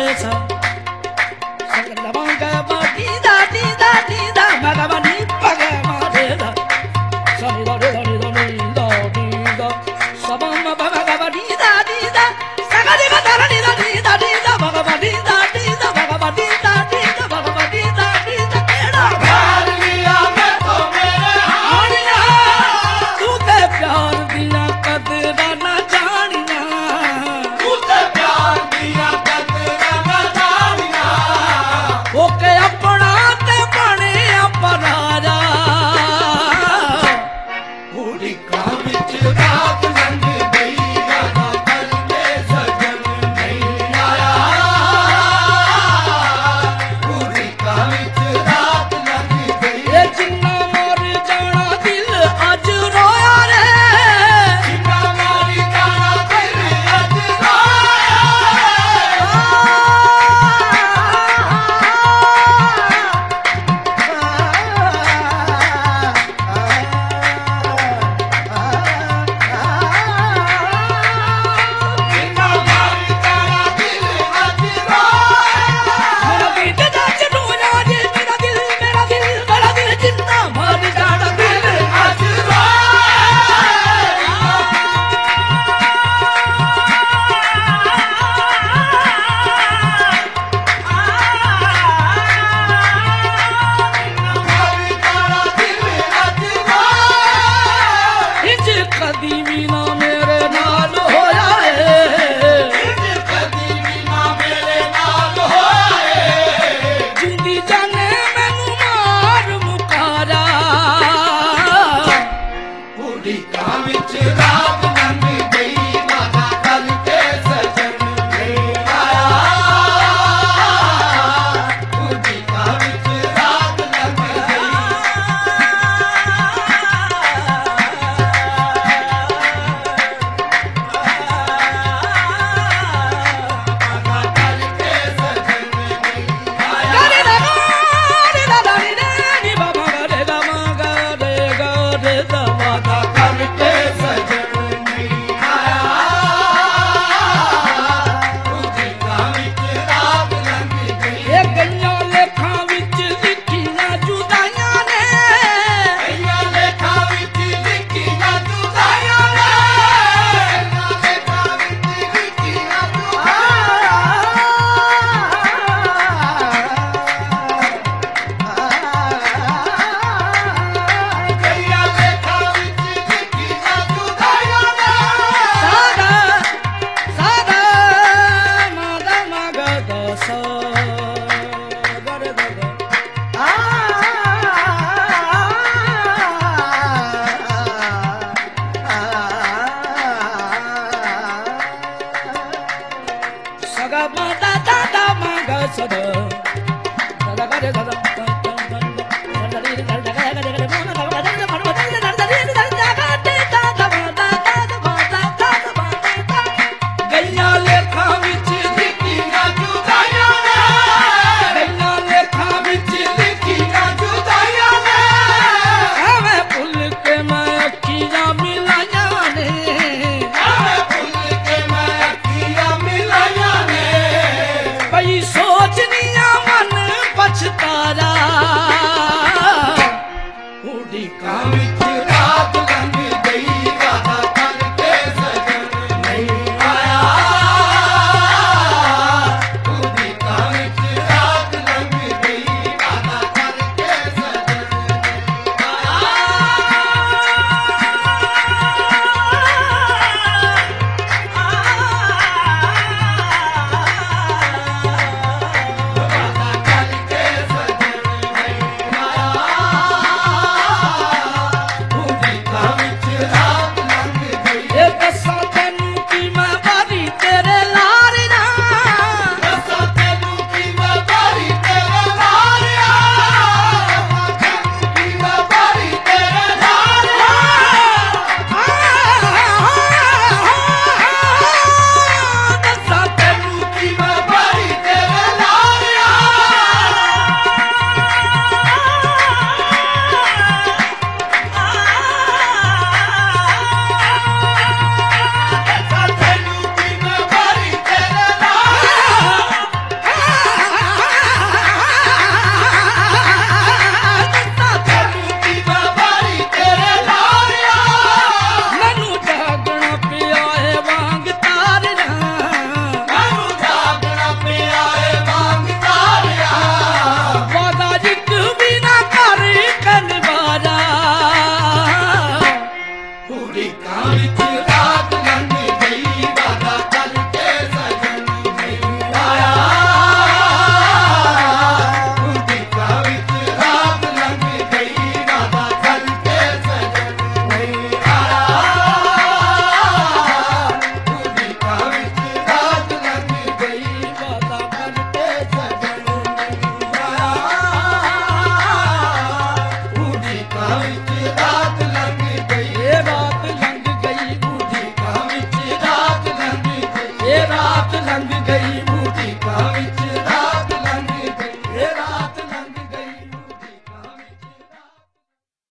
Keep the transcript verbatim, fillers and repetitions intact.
sa sa ma ga ma di da di da di da ma ga ma ni pa ga ma de da sa ni da de da ni da ni da di da sa ma ma ba ma ga ma di da di da sa ga di ga da ni da di da di da ma ga ma di da di da ma ga ma di da di da ma ga ma di da di da केड़ा प्यार लिया मैं तो मेरे हानिया तू ते प्यार दिया कदरा ना जानिया तू ते प्यार दिया कदरा ना जानिया ओके अपना ते बने अपराजा बूढ़ी का विच रात लंघ गई राधा करके सजन नहीं आया बूढ़ी का विच रात लंघ गई ये जिन्ना मर जाना दिल अज रोया रे जिन्ना मर जाना दिल अज कदी भी ना मेरे नाल होया है कदी भी ना मेरे नाल होया है जिंदी जाने मैनू मार मुकारा बूढ़ी का विच रात लंघ गई वादा करके सजन नहीं आया बूढ़ी का विच रात लंघ गई Saga ma da da da ma ga sa da da da ga da da.